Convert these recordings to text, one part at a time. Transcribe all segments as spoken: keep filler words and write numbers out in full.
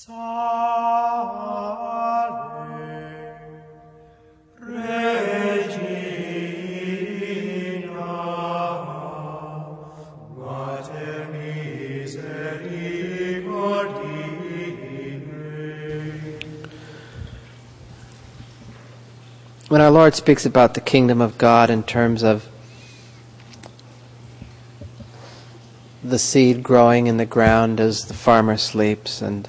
When our Lord speaks about the kingdom of God in terms of the seed growing in the ground as the farmer sleeps, and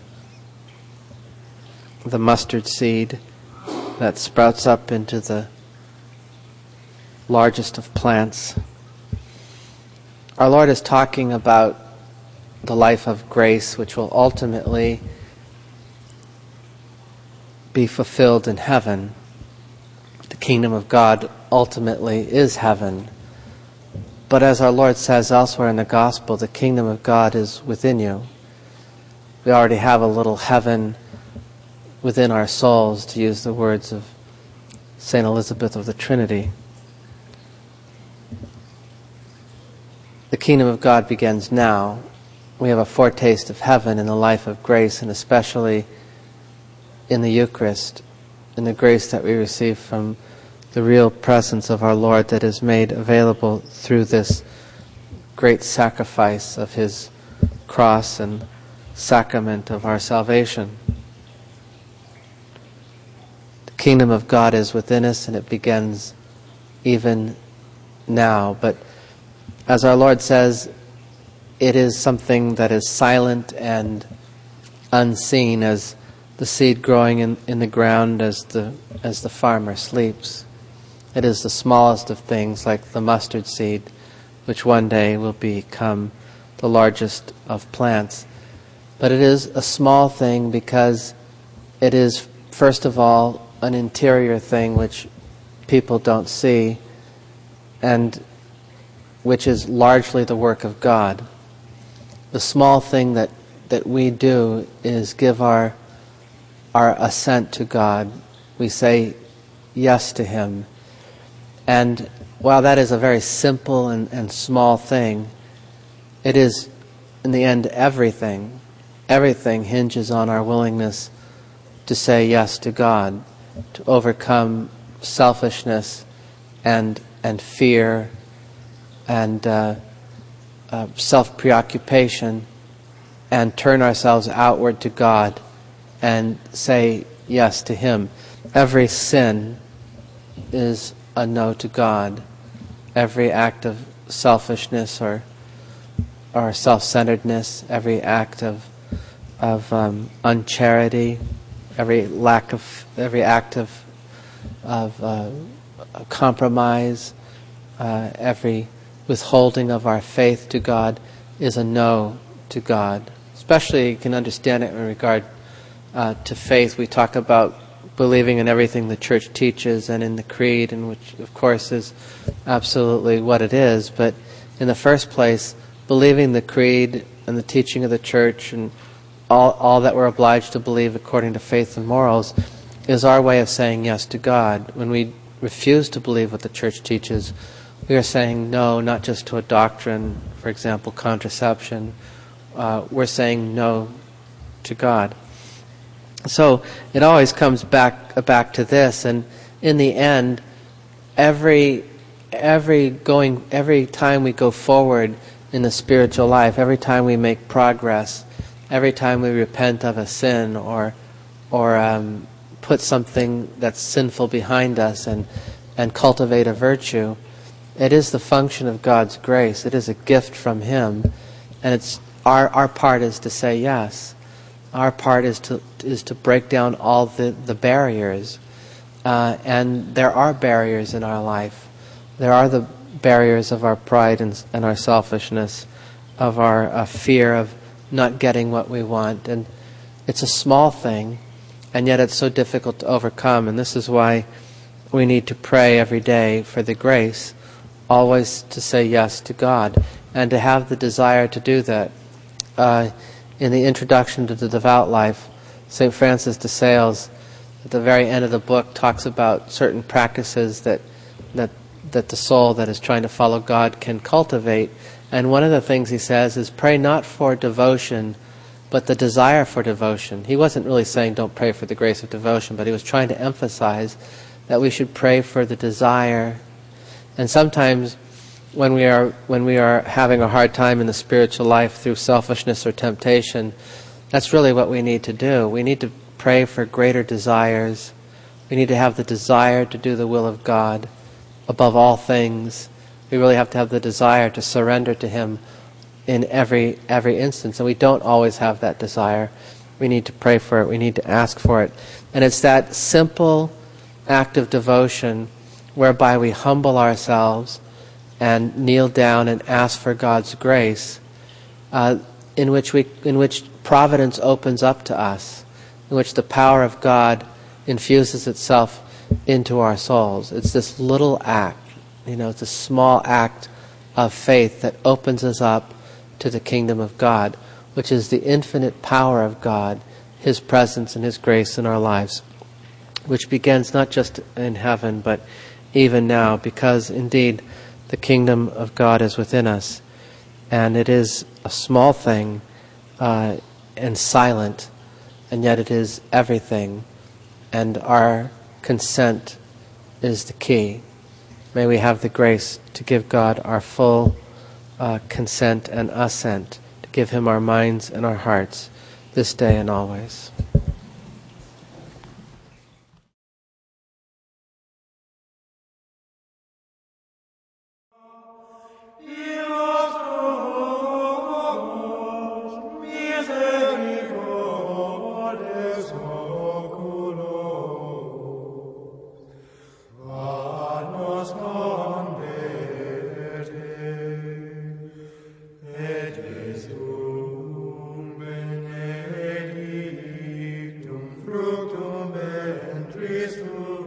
the mustard seed that sprouts up into the largest of plants, our Lord is talking about the life of grace, which will ultimately be fulfilled in heaven. The kingdom of God ultimately is heaven. But as our Lord says elsewhere in the gospel, the kingdom of God is within you. We already have a little heaven within our souls, to use the words of Saint Elizabeth of the Trinity. The kingdom of God begins now. We have a foretaste of heaven in the life of grace, and especially in the Eucharist, in the grace that we receive from the real presence of our Lord that is made available through this great sacrifice of His cross and sacrament of our salvation. The kingdom of God is within us, and it begins even now. But as our Lord says, it is something that is silent and unseen, as the seed growing in, in the ground as the as the farmer sleeps. It is the smallest of things, like the mustard seed, which one day will become the largest of plants. But it is a small thing because it is, first of all, an interior thing which people don't see, and which is largely the work of God. The small thing that, that we do is give our our assent to God. We say yes to Him. And while that is a very simple and, and small thing, it is, in the end, everything. Everything hinges on our willingness to say yes to God, to overcome selfishness and and fear and uh, uh, self-preoccupation, and turn ourselves outward to God and say yes to Him. Every sin is a no to God. Every act of selfishness or or self-centeredness, every act of of um, uncharity, every lack of every act of of uh, compromise, uh, every withholding of our faith to God is a no to God. Especially, you can understand it in regard uh, to faith. We talk about believing in everything the Church teaches and in the Creed, and which, of course, is absolutely what it is. But in the first place, believing the Creed and the teaching of the Church and all, all that we're obliged to believe according to faith and morals is our way of saying yes to God. When we refuse to believe what the Church teaches, we are saying no, not just to a doctrine, for example, contraception. Uh, we're saying no to God. So it always comes back back to this, and in the end, every every going every time we go forward in the spiritual life, every time we make progress, every time we repent of a sin or or um, put something that's sinful behind us and and cultivate a virtue, it is the function of God's grace. It is a gift from Him, and it's our our part is to say yes. Our part is to is to break down all the, the barriers. Uh, and there are barriers in our life. There are the barriers of our pride and, and our selfishness, of our uh, fear of not getting what we want. And it's a small thing, and yet it's so difficult to overcome. And this is why we need to pray every day for the grace, always to say yes to God, and to have the desire to do that. Uh, In the introduction to the devout life, Saint Francis de Sales, at the very end of the book, talks about certain practices that that that the soul that is trying to follow God can cultivate. And one of the things he says is, pray not for devotion but the desire for devotion. He wasn't really saying don't pray for the grace of devotion, but he was trying to emphasize that we should pray for the desire. And sometimes when we are when we are having a hard time in the spiritual life through selfishness or temptation, that's really what we need to do. We need to pray for greater desires. We need to have the desire to do the will of God above all things. We really have to have the desire to surrender to Him in every every instance. And we don't always have that desire. We need to pray for it. We need to ask for it. And it's that simple act of devotion whereby we humble ourselves and kneel down and ask for God's grace, uh, in which we, in which providence opens up to us, in which the power of God infuses itself into our souls. It's this little act, you know, it's a small act of faith that opens us up to the kingdom of God, which is the infinite power of God, His presence and His grace in our lives, which begins not just in heaven, but even now, because indeed the kingdom of God is within us. And it is a small thing uh, and silent, and yet it is everything. And our consent is the key. May we have the grace to give God our full uh, consent and assent, to give Him our minds and our hearts this day and always. Fructum ventris tuum,